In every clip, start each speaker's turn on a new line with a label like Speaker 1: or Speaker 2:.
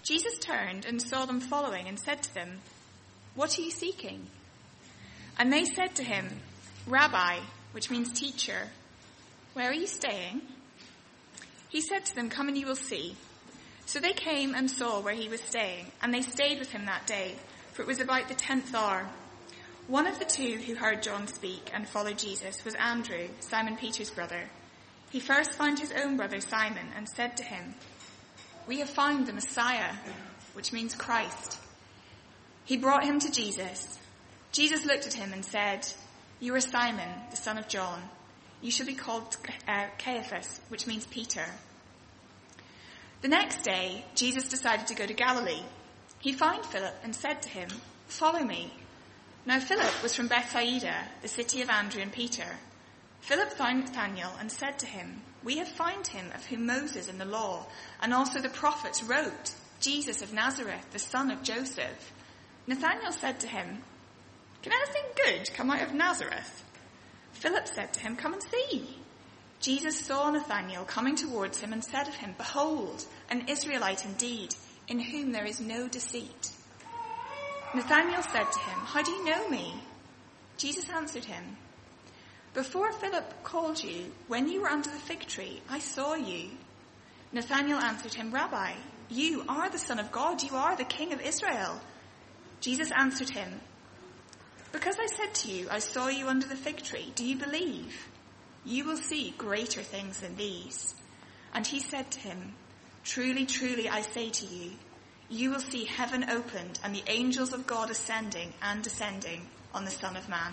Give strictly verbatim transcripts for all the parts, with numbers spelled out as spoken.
Speaker 1: Jesus turned and saw them following and said to them, "What are you seeking?" And they said to him, "Rabbi," which means teacher, "where are you staying?" He said to them, "Come and you will see." So they came and saw where he was staying, and they stayed with him that day, for it was about the tenth hour. One of the two who heard John speak and followed Jesus was Andrew, Simon Peter's brother. He first found his own brother Simon and said to him, "We have found the Messiah," which means Christ. He brought him to Jesus. Jesus looked at him and said, "You are Simon, the son of John. You shall be called uh, Caiaphas," which means Peter. The next day, Jesus decided to go to Galilee. He found Philip and said to him, "Follow me." Now Philip was from Bethsaida, the city of Andrew and Peter. Philip found Nathanael and said to him, "We have found him of whom Moses in the law and also the prophets wrote, Jesus of Nazareth, the son of Joseph." Nathanael said to him, "Can anything good come out of Nazareth?" Philip said to him, "Come and see." Jesus saw Nathanael coming towards him and said of him, "Behold, an Israelite indeed, in whom there is no deceit." Nathanael said to him, "How do you know me?" Jesus answered him, "Before Philip called you, when you were under the fig tree, I saw you." Nathanael answered him, "Rabbi, you are the Son of God, you are the King of Israel." Jesus answered him, "Because I said to you, I saw you under the fig tree, do you believe? You will see greater things than these." And he said to him, "Truly, truly, I say to you, you will see heaven opened and the angels of God ascending and descending on the Son of Man."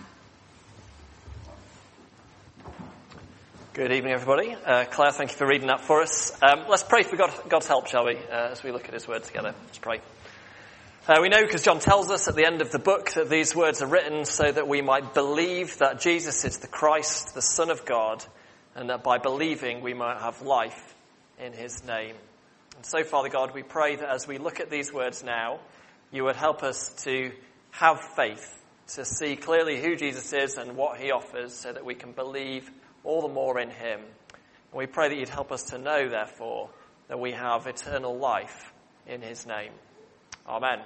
Speaker 2: Good evening, everybody. Uh, Claire, thank you for reading that for us. Um, let's pray for God, God's help, shall we, uh, as we look at his word together. Let's pray. Uh, we know, because John tells us at the end of the book, that these words are written so that we might believe that Jesus is the Christ, the Son of God, and that by believing we might have life in his name. And so, Father God, we pray that as we look at these words now, you would help us to have faith, to see clearly who Jesus is and what he offers, so that we can believe all the more in him. And we pray that you'd help us to know, therefore, that we have eternal life in his name. Amen.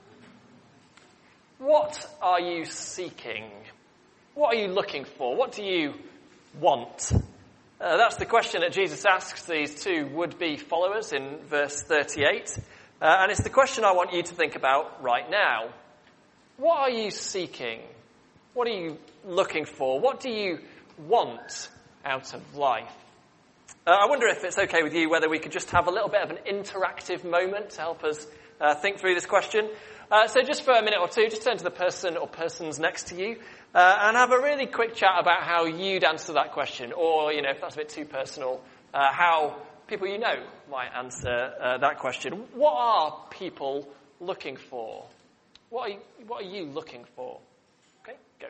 Speaker 2: What are you seeking? What are you looking for? What do you want? Uh, that's the question that Jesus asks these two would-be followers in verse thirty-eight. Uh, and it's the question I want you to think about right now. What are you seeking? What are you looking for? What do you want out of life? Uh, I wonder if it's okay with you whether we could just have a little bit of an interactive moment to help us uh, think through this question. Uh, so just for a minute or two, just turn to the person or persons next to you uh, and have a really quick chat about how you'd answer that question. Or, you know, if that's a bit too personal, uh, how people you know might answer uh, that question. What are people looking for? What are you, what are you looking for? Okay, go.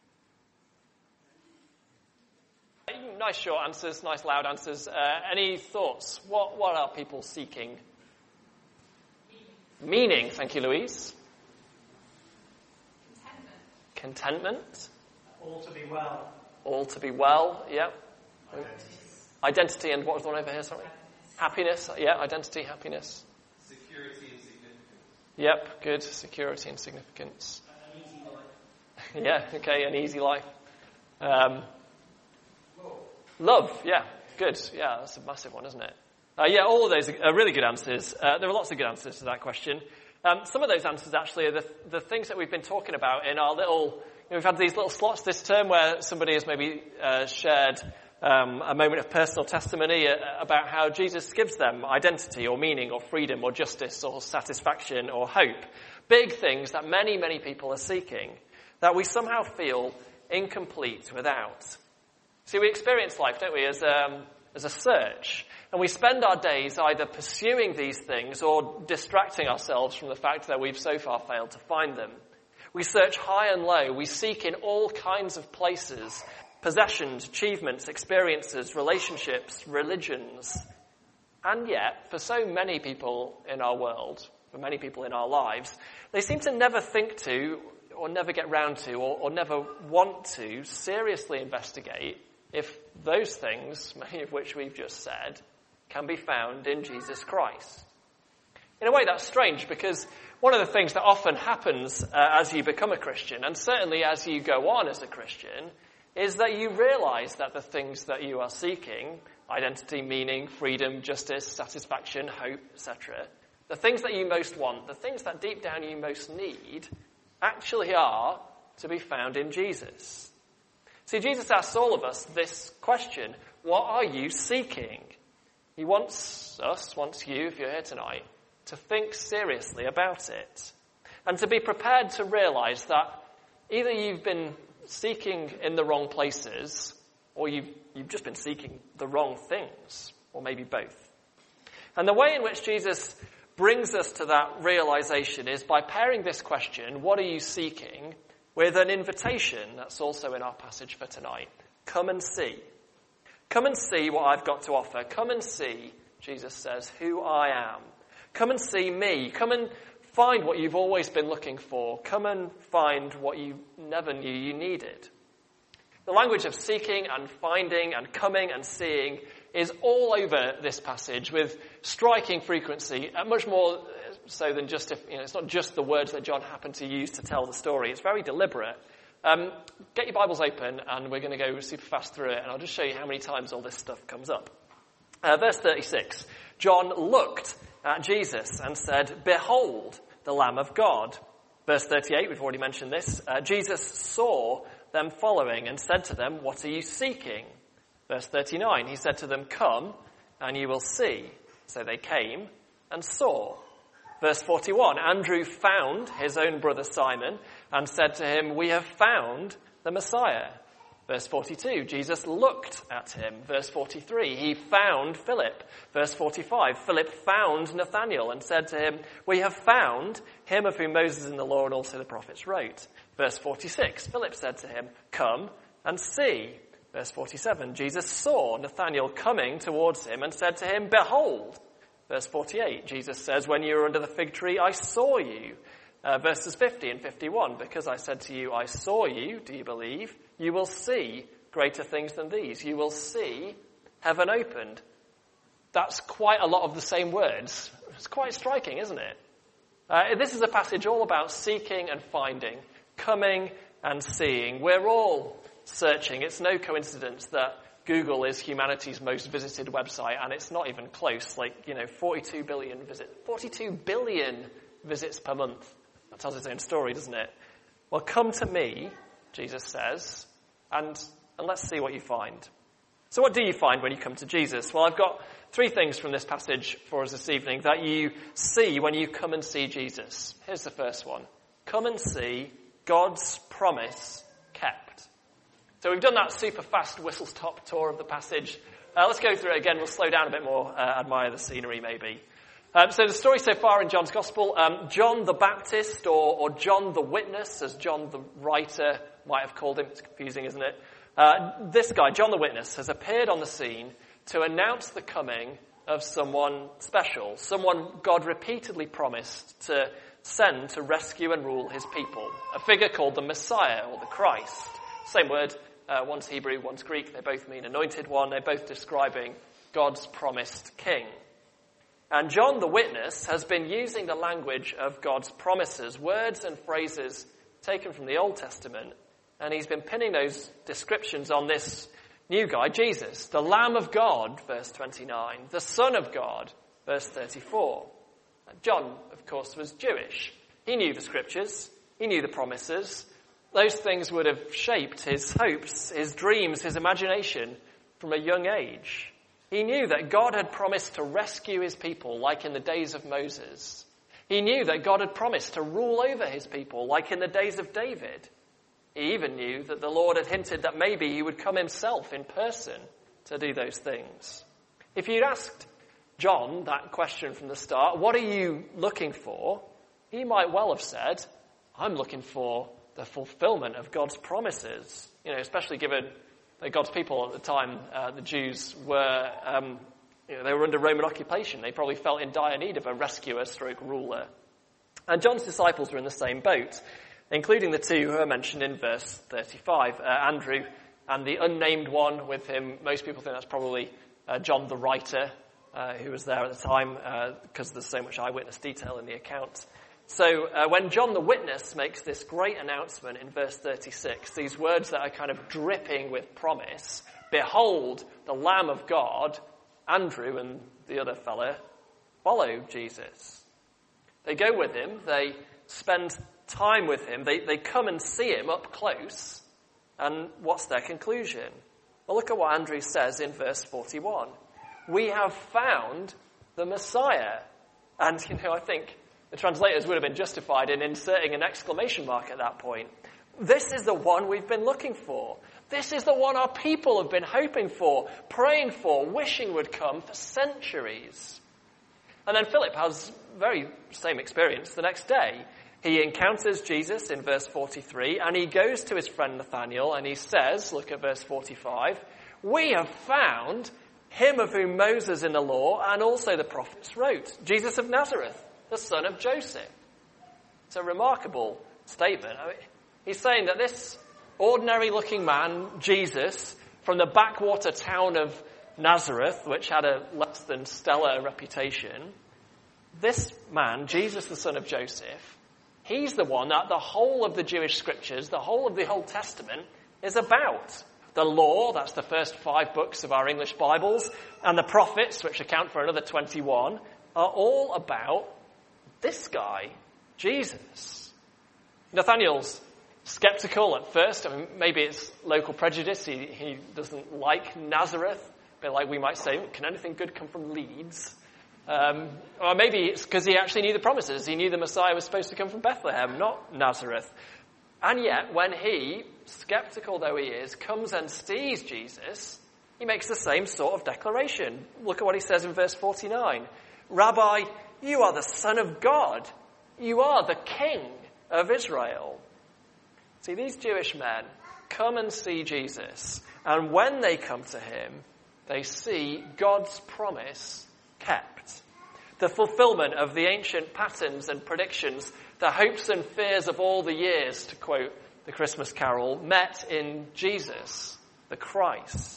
Speaker 2: Nice short answers, nice loud answers. Uh, any thoughts? What what are people seeking? Meaning. Meaning. Thank you, Louise. Contentment. Contentment.
Speaker 3: All to be well.
Speaker 2: All to be well, yeah.
Speaker 3: Identity.
Speaker 2: Identity, and what was the one over here, sorry? Happiness, yeah, identity, happiness.
Speaker 4: Security and significance.
Speaker 2: Yep, good. Security and significance.
Speaker 3: An easy life.
Speaker 2: Yeah, okay, an easy life. Um,
Speaker 3: Love.
Speaker 2: Love, yeah, good. Yeah, that's a massive one, isn't it? Uh, yeah, all of those are really good answers. Uh, there are lots of good answers to that question. Um, some of those answers actually are the, the things that we've been talking about in our little, you know, we've had these little slots this term where somebody has maybe uh, shared um, a moment of personal testimony uh, about how Jesus gives them identity or meaning or freedom or justice or satisfaction or hope. Big things that many, many people are seeking that we somehow feel incomplete without. See, we experience life, don't we, as, um, as a search. And we spend our days either pursuing these things or distracting ourselves from the fact that we've so far failed to find them. We search high and low. We seek in all kinds of places, possessions, achievements, experiences, relationships, religions. And yet, for so many people in our world, for many people in our lives, they seem to never think to, or never get round to, or, or never want to seriously investigate if those things, many of which we've just said, can be found in Jesus Christ. In a way, that's strange because one of the things that often happens uh, as you become a Christian, and certainly as you go on as a Christian, is that you realize that the things that you are seeking, identity, meaning, freedom, justice, satisfaction, hope, et cetera, the things that you most want, the things that deep down you most need, actually are to be found in Jesus. See, Jesus asks all of us this question: what are you seeking? He wants us, wants you, if you're here tonight, to think seriously about it and to be prepared to realize that either you've been seeking in the wrong places or you've, you've just been seeking the wrong things, or maybe both. And the way in which Jesus brings us to that realization is by pairing this question, what are you seeking, with an invitation that's also in our passage for tonight. Come and see. Come and see what I've got to offer. Come and see, Jesus says, who I am. Come and see me. Come and find what you've always been looking for. Come and find what you never knew you needed. The language of seeking and finding and coming and seeing is all over this passage with striking frequency, uh, much more so than just if, you know, it's not just the words that John happened to use to tell the story. It's very deliberate. Um, get your Bibles open and we're going to go super fast through it, and I'll just show you how many times all this stuff comes up. Uh, verse thirty-six, John looked at Jesus and said, "Behold, the Lamb of God." Verse thirty-eight, we've already mentioned this. Uh, Jesus saw them following and said to them, "What are you seeking?" Verse thirty-nine, he said to them, "Come and you will see." So they came and saw. Verse forty-one, Andrew found his own brother Simon and said to him, "We have found the Messiah." Verse forty-two, Jesus looked at him. Verse forty-three, he found Philip. Verse forty-five, Philip found Nathanael and said to him, "We have found him of whom Moses in the law and also the prophets wrote." Verse forty-six, Philip said to him, "Come and see." Verse forty-seven, Jesus saw Nathanael coming towards him and said to him, "Behold." Verse forty-eight, Jesus says, "When you were under the fig tree, I saw you." Uh, verses fifty and fifty-one, "Because I said to you, I saw you, do you believe? You will see greater things than these. You will see heaven opened." That's quite a lot of the same words. It's quite striking, isn't it? Uh, this is a passage all about seeking and finding, coming and seeing. We're all searching. It's no coincidence that Google is humanity's most visited website, and it's not even close. Like, you know, forty-two billion visits, forty-two billion visits per month. That tells its own story, doesn't it? Well, come to me, Jesus says, and, and let's see what you find. So what do you find when you come to Jesus? Well, I've got three things from this passage for us this evening that you see when you come and see Jesus. Here's the first one. Come and see God's promise kept. So we've done that super fast whistle-stop tour of the passage. Uh, let's go through it again. We'll slow down a bit more, uh, admire the scenery maybe. Um, so the story so far in John's Gospel, um, John the Baptist, or, or John the Witness, as John the writer might have called him. It's confusing, isn't it? Uh, this guy, John the Witness, has appeared on the scene to announce the coming of someone special, someone God repeatedly promised to send to rescue and rule his people, a figure called the Messiah, or the Christ. Same word, uh, one's Hebrew, one's Greek. They both mean anointed one. They're both describing God's promised king. And John the Witness has been using the language of God's promises, words and phrases taken from the Old Testament, and he's been pinning those descriptions on this new guy, Jesus, the Lamb of God, verse twenty-nine, the Son of God, verse thirty-four. And John, of course, was Jewish. He knew the scriptures. He knew the promises. Those things would have shaped his hopes, his dreams, his imagination from a young age. He knew that God had promised to rescue his people like in the days of Moses. He knew that God had promised to rule over his people like in the days of David. He even knew that the Lord had hinted that maybe he would come himself in person to do those things. If you'd asked John that question from the start, what are you looking for? He might well have said, I'm looking for the fulfillment of God's promises. You know, especially given that God's people at the time, uh, the Jews, were, um, you know, they were under Roman occupation. They probably felt in dire need of a rescuer stroke ruler. And John's disciples were in the same boat, including the two who are mentioned in verse thirty-five, uh, Andrew and the unnamed one with him. Most people think that's probably uh, John the writer. uh, who was there at the time, because uh, there's so much eyewitness detail in the account. So uh, when John the Witness makes this great announcement in verse thirty-six, these words that are kind of dripping with promise, behold, the Lamb of God, Andrew and the other fella follow Jesus. They go with him, they spend time with him, they, they come and see him up close, and what's their conclusion? Well, look at what Andrew says in verse forty-one. We have found the Messiah. And, you know, I think the translators would have been justified in inserting an exclamation mark at that point. This is the one we've been looking for. This is the one our people have been hoping for, praying for, wishing would come for centuries. And then Philip has very same experience the next day. He encounters Jesus in verse forty-three, and he goes to his friend Nathanael, and he says, look at verse forty-five, we have found him of whom Moses in the law and also the prophets wrote, Jesus of Nazareth, the son of Joseph. It's a remarkable statement. I mean, he's saying that this ordinary-looking man, Jesus, from the backwater town of Nazareth, which had a less than stellar reputation, this man, Jesus the son of Joseph, he's the one that the whole of the Jewish scriptures, the whole of the Old Testament is about. The law, that's the first five books of our English Bibles, and the prophets, which account for another twenty-one, are all about this guy, Jesus. Nathanael's skeptical at first. I mean, maybe it's local prejudice. He, he doesn't like Nazareth. A bit like we might say, can anything good come from Leeds? Um, or maybe it's because he actually knew the promises. He knew the Messiah was supposed to come from Bethlehem, not Nazareth. And yet, when he, skeptical though he is, comes and sees Jesus, he makes the same sort of declaration. Look at what he says in verse forty-nine. Rabbi, you are the Son of God. You are the King of Israel. See, these Jewish men come and see Jesus, and when they come to him, they see God's promise kept. The fulfillment of the ancient patterns and predictions, the hopes and fears of all the years, to quote the Christmas carol, met in Jesus, the Christ.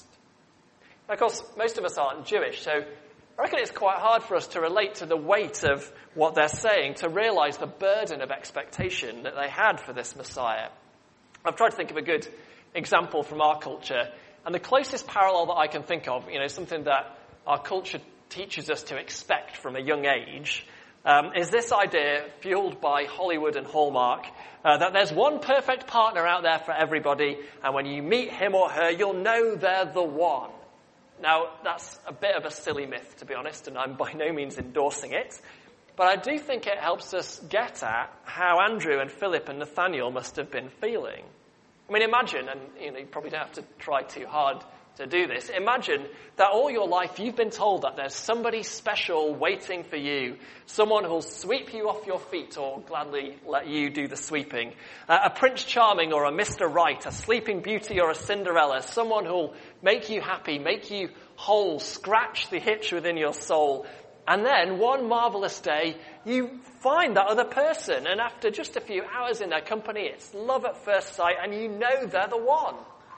Speaker 2: And of course, most of us aren't Jewish, so I reckon it's quite hard for us to relate to the weight of what they're saying, to realize the burden of expectation that they had for this Messiah. I've tried to think of a good example from our culture, and the closest parallel that I can think of, you know, something that our culture teaches us to expect from a young age, um, is this idea, fueled by Hollywood and Hallmark, uh, that there's one perfect partner out there for everybody, and when you meet him or her, you'll know they're the one. Now, that's a bit of a silly myth, to be honest, and I'm by no means endorsing it, but I do think it helps us get at how Andrew and Philip and Nathanael must have been feeling. I mean, imagine, and you know, you probably don't have to try too hard to do this, imagine that all your life you've been told that there's somebody special waiting for you, someone who'll sweep you off your feet or gladly let you do the sweeping, uh, a Prince Charming or a Mister Right, a Sleeping Beauty or a Cinderella, someone who'll make you happy, make you whole, scratch the itch within your soul. And then, one marvelous day, you find that other person, and after just a few hours in their company, it's love at first sight, and you know they're the one.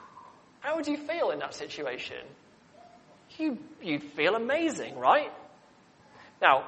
Speaker 2: How would you feel in that situation? You, you'd feel amazing, right? Now,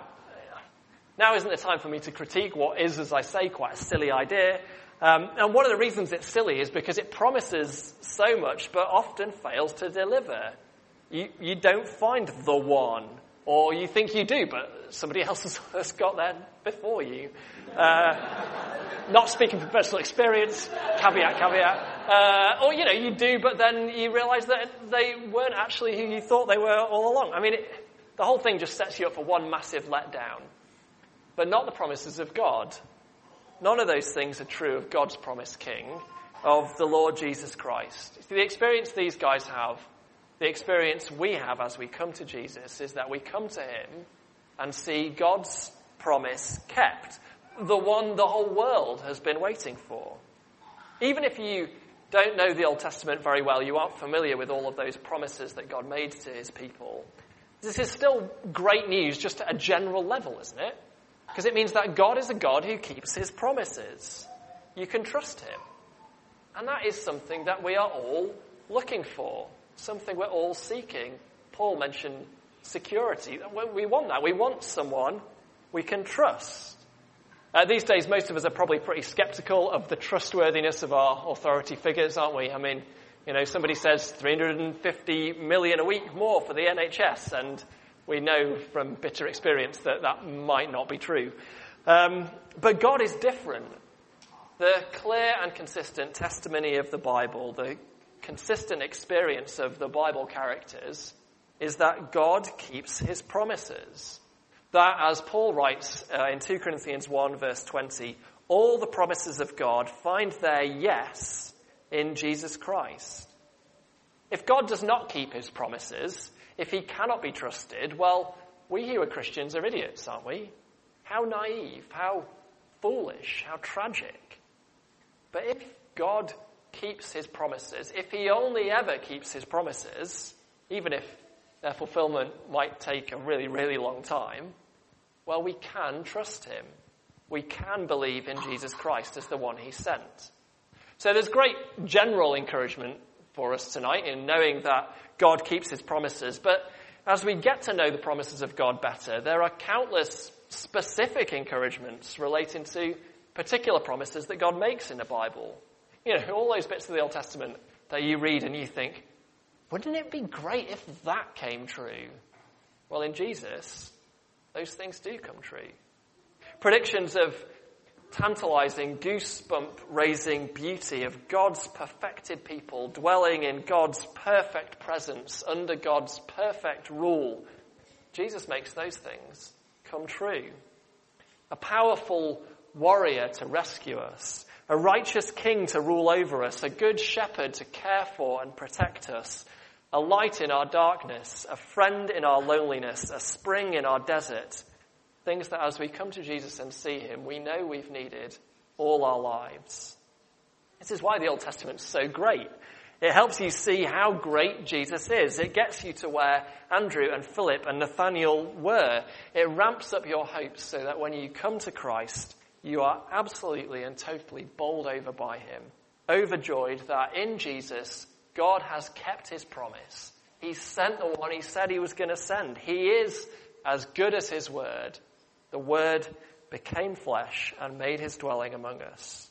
Speaker 2: now isn't the time for me to critique what is, as I say, quite a silly idea. Um, and one of the reasons it's silly is because it promises so much, but often fails to deliver. You, you don't find the one. Or you think you do, but somebody else has got there before you. Uh, not speaking from personal experience, caveat, caveat. Uh, or, you know, you do, but then you realise that they weren't actually who you thought they were all along. I mean, it, the whole thing just sets you up for one massive letdown. But not the promises of God. None of those things are true of God's promised King, of the Lord Jesus Christ. See, the experience these guys have, the experience we have as we come to Jesus, is that we come to him and see God's promise kept, the one the whole world has been waiting for. Even if you don't know the Old Testament very well, you aren't familiar with all of those promises that God made to his people, this is still great news just at a general level, isn't it? Because it means that God is a God who keeps his promises. You can trust him. And that is something that we are all looking for. Something we're all seeking. Paul mentioned security. We want that. We want someone we can trust. Uh, these days, most of us are probably pretty skeptical of the trustworthiness of our authority figures, aren't we? I mean, you know, somebody says three hundred fifty million a week more for the N H S, and we know from bitter experience that that might not be true. Um, but God is different. The clear and consistent testimony of the Bible, the consistent experience of the Bible characters, is that God keeps his promises. That, as Paul writes uh, in two Corinthians one, verse twenty, all the promises of God find their yes in Jesus Christ. If God does not keep his promises, if he cannot be trusted, well, we who are Christians are idiots, aren't we? How naive, how foolish, how tragic. But if God keeps his promises, if he only ever keeps his promises, even if their fulfillment might take a really, really long time, well, we can trust him. We can believe in Jesus Christ as the one he sent. So there's great general encouragement for us tonight in knowing that God keeps his promises. But as we get to know the promises of God better, there are countless specific encouragements relating to particular promises that God makes in the Bible. You know, all those bits of the Old Testament that you read and you think, wouldn't it be great if that came true? Well, in Jesus, those things do come true. Predictions of tantalizing, goosebump-raising beauty of God's perfected people dwelling in God's perfect presence under God's perfect rule. Jesus makes those things come true. A powerful warrior to rescue us, a righteous king to rule over us, a good shepherd to care for and protect us, a light in our darkness, a friend in our loneliness, a spring in our desert. Things that as we come to Jesus and see him, we know we've needed all our lives. This is why the Old Testament's so great. It helps you see how great Jesus is. It gets you to where Andrew and Philip and Nathaniel were. It ramps up your hopes so that when you come to Christ, you are absolutely and totally bowled over by him, overjoyed that in Jesus, God has kept his promise. He sent the one he said he was going to send. He is as good as his word. The word became flesh and made his dwelling among us.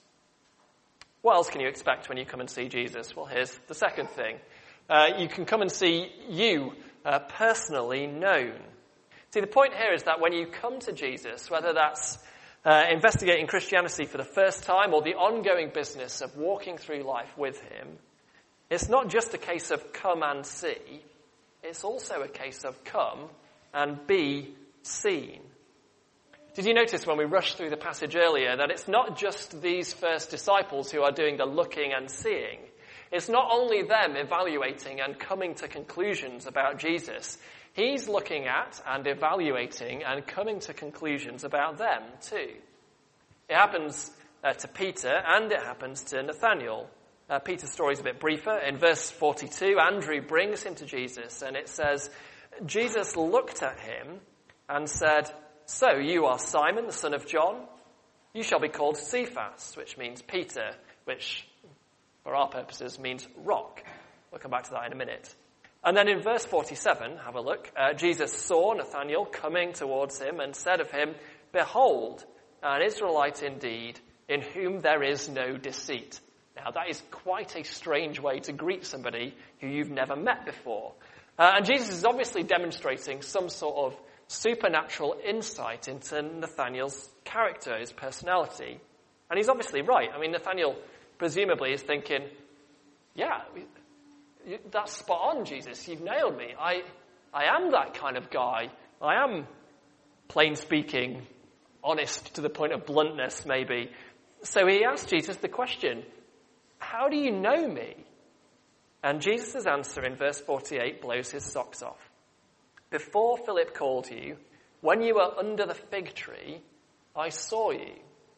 Speaker 2: What else can you expect when you come and see Jesus? Well, here's the second thing. Uh, you can come and see you uh, personally known. See, the point here is that when you come to Jesus, whether that's uh, investigating Christianity for the first time or the ongoing business of walking through life with him, it's not just a case of come and see. It's also a case of come and be seen. Did you notice when we rushed through the passage earlier that it's not just these first disciples who are doing the looking and seeing? It's not only them evaluating and coming to conclusions about Jesus. He's looking at and evaluating and coming to conclusions about them too. It happens uh, to Peter and it happens to Nathaniel. Uh, Peter's story is a bit briefer. In verse forty-two, Andrew brings him to Jesus and it says, Jesus looked at him and said, "So you are Simon, the son of John? You shall be called Cephas," which means Peter, which for our purposes means rock. We'll come back to that in a minute. And then in verse forty-seven, have a look, uh, Jesus saw Nathanael coming towards him and said of him, "Behold, an Israelite indeed, in whom there is no deceit." Now that is quite a strange way to greet somebody who you've never met before. Uh, and Jesus is obviously demonstrating some sort of supernatural insight into Nathanael's character, his personality. And he's obviously right. I mean, Nathanael presumably is thinking, yeah, that's spot on, Jesus. You've nailed me. I, I am that kind of guy. I am, plain speaking, honest to the point of bluntness, maybe. So he asked Jesus the question, how do you know me? And Jesus' answer in verse forty-eight blows his socks off. Before Philip called you, when you were under the fig tree, I saw you.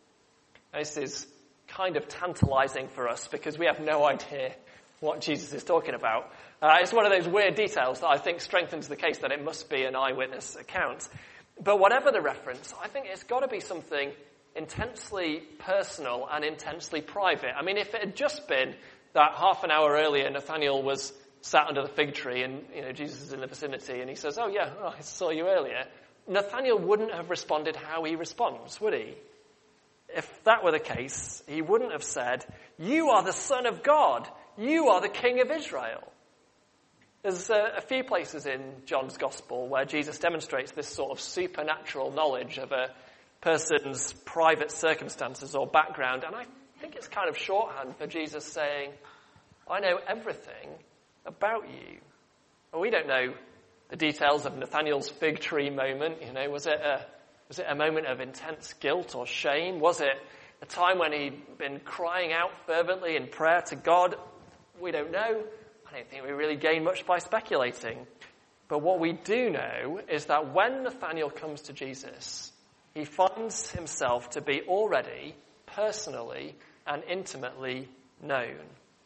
Speaker 2: This is kind of tantalizing for us because we have no idea what Jesus is talking about. Uh, it's one of those weird details that I think strengthens the case that it must be an eyewitness account. But whatever the reference, I think it's got to be something intensely personal and intensely private. I mean, if it had just been that half an hour earlier Nathanael was sat under the fig tree and, you know, Jesus is in the vicinity and he says, oh yeah, oh, I saw you earlier, Nathanael wouldn't have responded how he responds, would he? If that were the case, he wouldn't have said, you are the Son of God. You are the King of Israel. There's a, a few places in John's Gospel where Jesus demonstrates this sort of supernatural knowledge of a person's private circumstances or background. And I think it's kind of shorthand for Jesus saying, I know everything about you. Well, we don't know the details of Nathanael's fig tree moment. You know, was it a Was it a moment of intense guilt or shame? Was it a time when he'd been crying out fervently in prayer to God? We don't know. I don't think we really gain much by speculating. But what we do know is that when Nathanael comes to Jesus, he finds himself to be already personally and intimately known.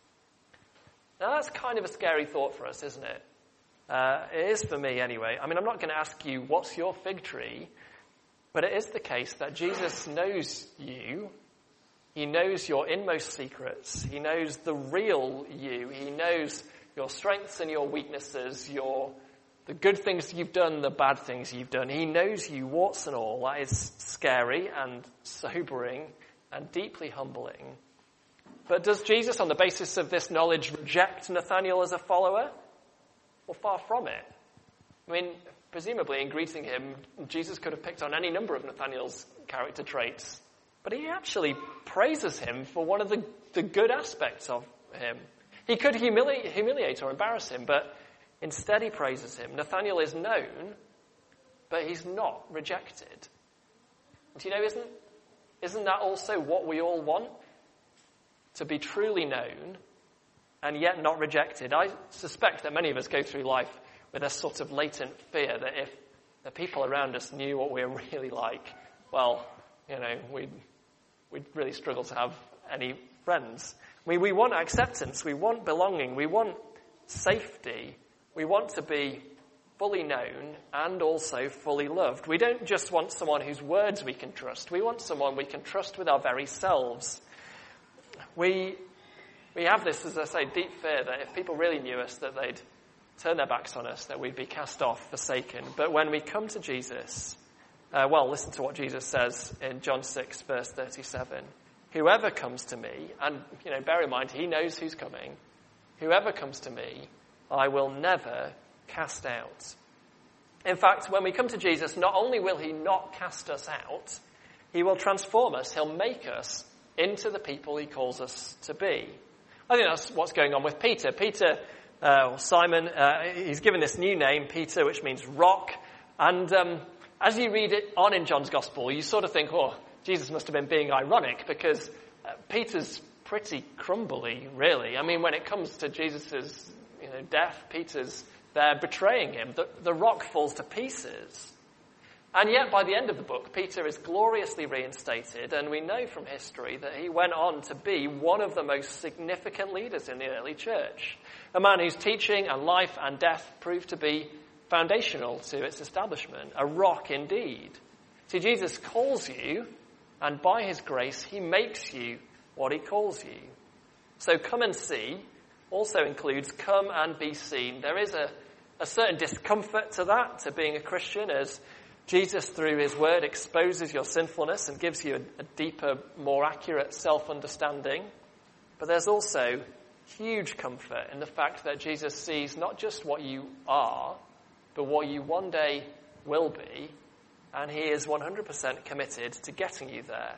Speaker 2: Now that's kind of a scary thought for us, isn't it? Uh, it is for me anyway. I mean, I'm not going to ask you, what's your fig tree? But it is the case that Jesus knows you. He knows your inmost secrets. He knows the real you. He knows your strengths and your weaknesses, your the good things you've done, the bad things you've done. He knows you, warts and all. That is scary and sobering and deeply humbling. But does Jesus, on the basis of this knowledge, reject Nathanael as a follower? Well, far from it. I mean, presumably, in greeting him, Jesus could have picked on any number of Nathanael's character traits. But he actually praises him for one of the, the good aspects of him. He could humili- humiliate or embarrass him, but instead he praises him. Nathanael is known, but he's not rejected. Do you know, isn't, isn't that also what we all want? To be truly known and yet not rejected. I suspect that many of us go through life with a sort of latent fear that if the people around us knew what we're really like, well, you know, we'd, we'd really struggle to have any friends. I mean, we want acceptance, we want belonging, we want safety, we want to be fully known and also fully loved. We don't just want someone whose words we can trust, we want someone we can trust with our very selves. We, we have this, as I say, deep fear that if people really knew us, that they'd turn their backs on us, that we'd be cast off, forsaken. But when we come to Jesus, uh, well, listen to what Jesus says in John six, verse thirty-seven. Whoever comes to me, and, you know, bear in mind, he knows who's coming. Whoever comes to me, I will never cast out. In fact, when we come to Jesus, not only will he not cast us out, he will transform us. He'll make us into the people he calls us to be. I think that's what's going on with Peter. Peter, uh, or Simon, uh, he's given this new name, Peter, which means rock. And um, as you read it on in John's Gospel, you sort of think, oh, Jesus must have been being ironic because uh, Peter's pretty crumbly, really. I mean, when it comes to Jesus' you know, death, Peter's there betraying him. The, the rock falls to pieces. And yet, by the end of the book, Peter is gloriously reinstated, and we know from history that he went on to be one of the most significant leaders in the early church. A man whose teaching and life and death proved to be foundational to its establishment. A rock indeed. See, Jesus calls you, and by his grace, he makes you what he calls you. So come and see also includes come and be seen. There is a, a certain discomfort to that, to being a Christian, as Jesus, through his word, exposes your sinfulness and gives you a, a deeper, more accurate self-understanding. But there's also huge comfort in the fact that Jesus sees not just what you are, but what you one day will be, and he is one hundred percent committed to getting you there.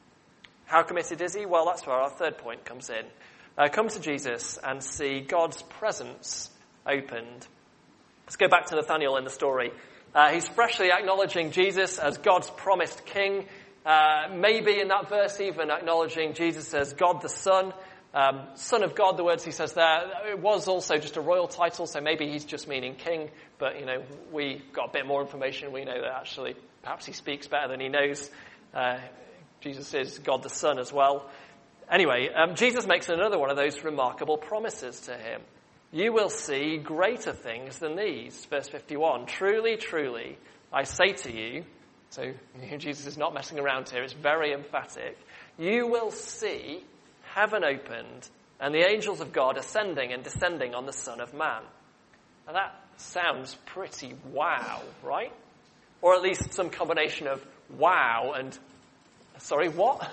Speaker 2: How committed is he? Well, that's where our third point comes in. Uh, come to Jesus and see God's presence opened. Let's go back to Nathanael in the story. Uh, he's freshly acknowledging Jesus as God's promised king. Uh, maybe in that verse even acknowledging Jesus as God the Son. Um, Son of God, the words he says there. It was also just a royal title, so maybe he's just meaning king. But, you know, we got a bit more information. We know that actually perhaps he speaks better than he knows. Uh, Jesus is God the Son as well. Anyway, um, Jesus makes another one of those remarkable promises to him. You will see greater things than these. Verse fifty-one, truly, truly, I say to you, so you know, Jesus is not messing around here, it's very emphatic. You will see heaven opened and the angels of God ascending and descending on the Son of Man. Now that sounds pretty wow, right? Or at least some combination of wow and, sorry, what?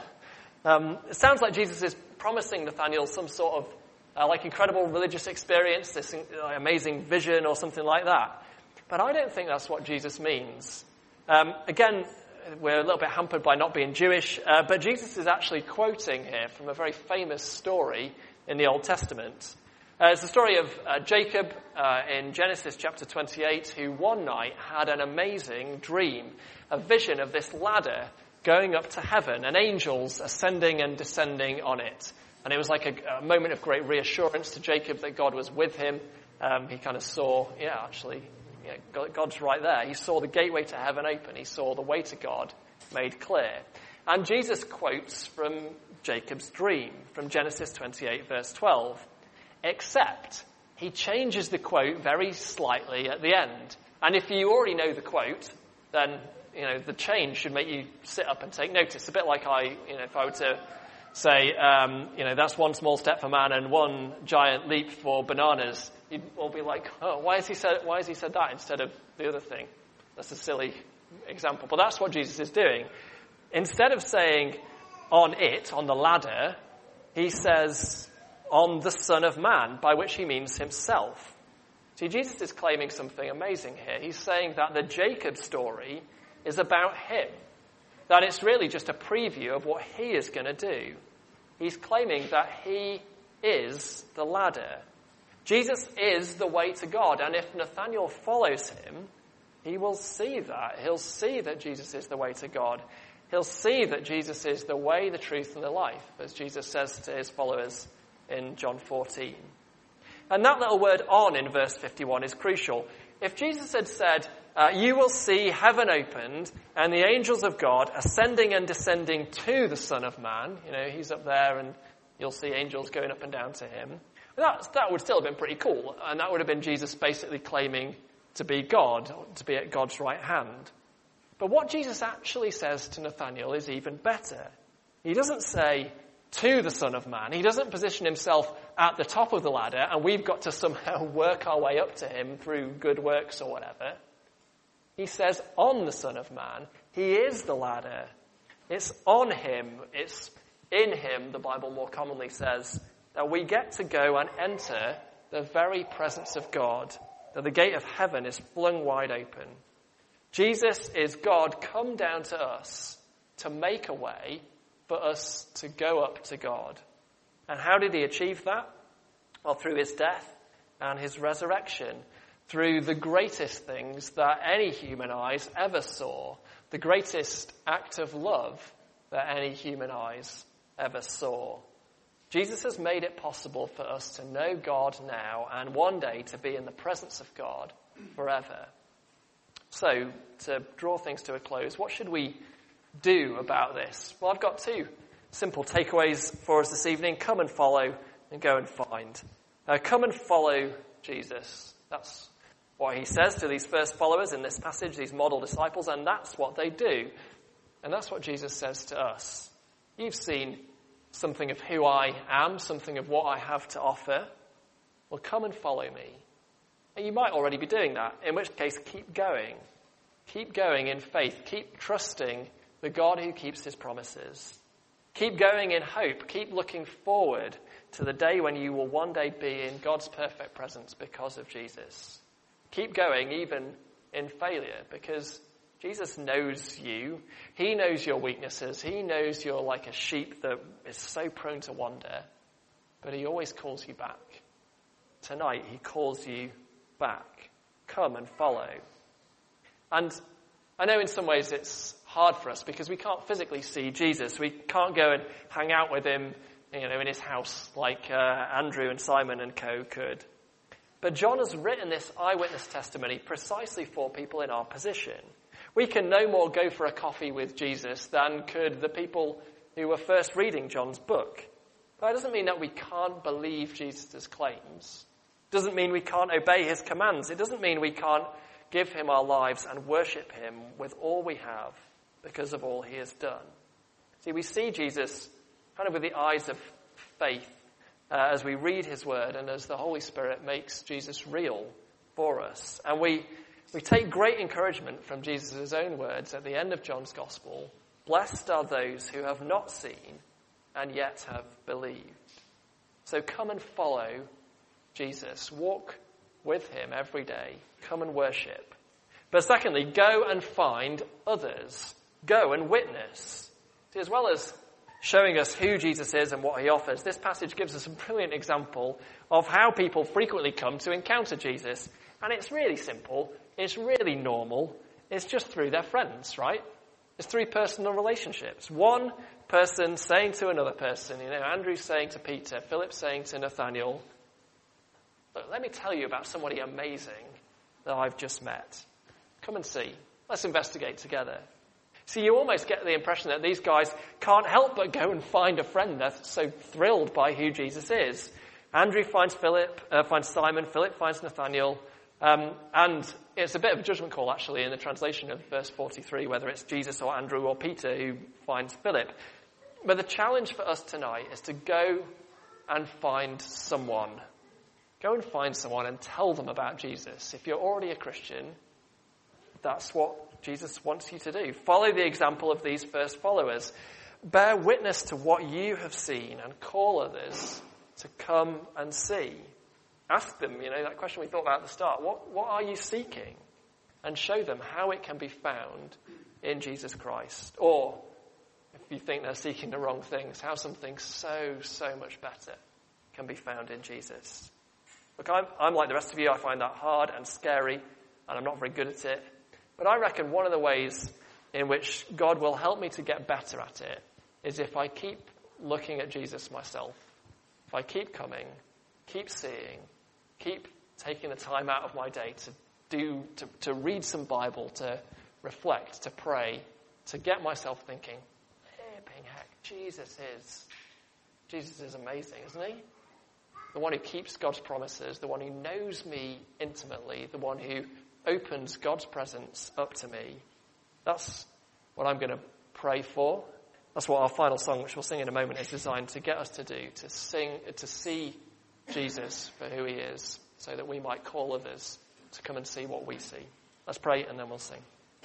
Speaker 2: Um, it sounds like Jesus is promising Nathanael some sort of uh, like incredible religious experience, this uh, amazing vision or something like that. But I don't think that's what Jesus means. Um, again, we're a little bit hampered by not being Jewish, uh, but Jesus is actually quoting here from a very famous story in the Old Testament. Uh, it's the story of uh, Jacob uh, in Genesis chapter twenty-eight, who one night had an amazing dream, a vision of this ladder going up to heaven and angels ascending and descending on it. And it was like a, a moment of great reassurance to Jacob that God was with him. Um, he kind of saw, yeah, actually, yeah, God, God's right there. He saw the gateway to heaven open. He saw the way to God made clear. And Jesus quotes from Jacob's dream, from Genesis twenty-eight, verse twelve. Except he changes the quote very slightly at the end. And if you already know the quote, then, you know, the change should make you sit up and take notice. A bit like I, you know, if I were to say, um, you know, that's one small step for man and one giant leap for bananas, you'd all be like, oh, why has he said, why has he said that instead of the other thing? That's a silly example. But that's what Jesus is doing. Instead of saying on it, on the ladder, he says on the Son of Man, by which he means himself. See, Jesus is claiming something amazing here. He's saying that the Jacob story is about him, that it's really just a preview of what he is going to do. He's claiming that he is the ladder. Jesus is the way to God, and if Nathanael follows him, he will see that. He'll see that Jesus is the way to God. He'll see that Jesus is the way, the truth, and the life, as Jesus says to his followers in John fourteen. And that little word on in verse fifty-one is crucial. If Jesus had said, uh, you will see heaven opened and the angels of God ascending and descending to the Son of Man, you know, he's up there and you'll see angels going up and down to him, that, that would still have been pretty cool. And that would have been Jesus basically claiming to be God, to be at God's right hand. But what Jesus actually says to Nathanael is even better. He doesn't say, to the Son of Man. He doesn't position himself at the top of the ladder and we've got to somehow work our way up to him through good works or whatever. He says on the Son of Man. He is the ladder. It's on him. It's in him, the Bible more commonly says, that we get to go and enter the very presence of God, that the gate of heaven is flung wide open. Jesus is God come down to us to make a way for us to go up to God. And how did he achieve that? Well, through his death and his resurrection, through the greatest things that any human eyes ever saw, the greatest act of love that any human eyes ever saw. Jesus has made it possible for us to know God now and one day to be in the presence of God forever. So, to draw things to a close, what should we do about this? Well, I've got two simple takeaways for us this evening. Come and follow and go and find. Uh, come and follow Jesus. That's what he says to these first followers in this passage, these model disciples, and that's what they do. And that's what Jesus says to us. You've seen something of who I am, something of what I have to offer. Well, come and follow me. And you might already be doing that, in which case keep going. Keep going in faith. Keep trusting the God who keeps his promises. Keep going in hope. Keep looking forward to the day when you will one day be in God's perfect presence because of Jesus. Keep going even in failure because Jesus knows you. He knows your weaknesses. He knows you're like a sheep that is so prone to wander. But he always calls you back. Tonight he calls you back. Come and follow. And I know in some ways it's hard for us because we can't physically see Jesus. We can't go and hang out with him, you know, in his house like uh, Andrew and Simon and co could. But John has written this eyewitness testimony precisely for people in our position. We can no more go for a coffee with Jesus than could the people who were first reading John's book. But that doesn't mean that we can't believe Jesus' claims. It doesn't mean we can't obey his commands. It doesn't mean we can't give him our lives and worship him with all we have because of all he has done. See, we see Jesus kind of with the eyes of faith, uh, as we read his word and as the Holy Spirit makes Jesus real for us. And we, we take great encouragement from Jesus' own words at the end of John's Gospel. Blessed are those who have not seen and yet have believed. So come and follow Jesus. Walk with him every day. Come and worship. But secondly, go and find others. Go and witness. See, as well as showing us who Jesus is and what he offers, this passage gives us a brilliant example of how people frequently come to encounter Jesus. And it's really simple. It's really normal. It's just through their friends, right? It's through personal relationships. One person saying to another person, you know, Andrew saying to Peter, Philip saying to Nathaniel, look, let me tell you about somebody amazing that I've just met. Come and see. Let's investigate together. See, you almost get the impression that these guys can't help but go and find a friend. They're so thrilled by who Jesus is. Andrew finds Philip, uh, finds Simon, Philip finds Nathaniel, um, and it's a bit of a judgment call, actually, in the translation of verse forty-three, whether it's Jesus or Andrew or Peter who finds Philip. But the challenge for us tonight is to go and find someone. Go and find someone and tell them about Jesus. If you're already a Christian, that's what Jesus wants you to do. Follow the example of these first followers. Bear witness to what you have seen and call others to come and see. Ask them, you know, that question we thought about at the start. What, what are you seeking? And show them how it can be found in Jesus Christ. Or, if you think they're seeking the wrong things, how something so, so much better can be found in Jesus. Look, I'm, I'm like the rest of you. I find that hard and scary, and I'm not very good at it. But I reckon one of the ways in which God will help me to get better at it is if I keep looking at Jesus myself. If I keep coming, keep seeing, keep taking the time out of my day to do, to, to read some Bible, to reflect, to pray, to get myself thinking, flipping heck, Jesus is, Jesus is amazing, isn't he? The one who keeps God's promises, the one who knows me intimately, the one who opens God's presence up to me. That's what I'm going to pray for. That's what our final song, which we'll sing in a moment, is designed to get us to do, to sing, to see Jesus for who he is, so that we might call others to come and see what we see. Let's pray and then we'll sing.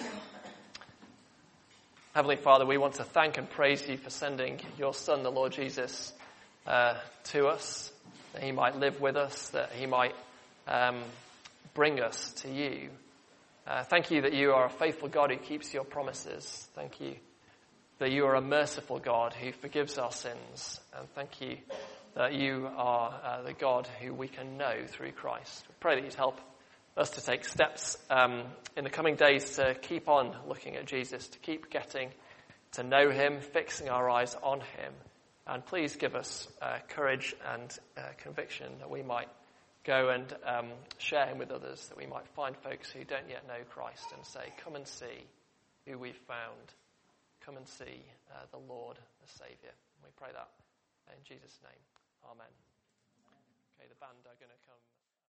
Speaker 2: Heavenly Father, we want to thank and praise you for sending your Son, the Lord Jesus, uh, to us, that he might live with us, that he might um, bring us to you. Uh, thank you that you are a faithful God who keeps your promises. Thank you that you are a merciful God who forgives our sins. And thank you that you are uh, the God who we can know through Christ. We pray that you'd help us to take steps um, in the coming days to keep on looking at Jesus, to keep getting to know him, fixing our eyes on him. And please give us uh, courage and uh, conviction that we might go and um, share him with others, that we might find folks who don't yet know Christ and say, come and see who we've found. Come and see uh, the Lord, the Saviour. We pray that in Jesus' name. Amen. Okay, the band are going to come.